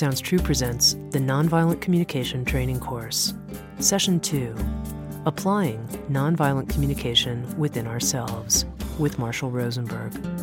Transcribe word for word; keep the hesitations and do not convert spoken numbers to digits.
Sounds True presents the Nonviolent Communication Training Course, Session two, Applying Nonviolent Communication Within Ourselves, with Marshall Rosenberg.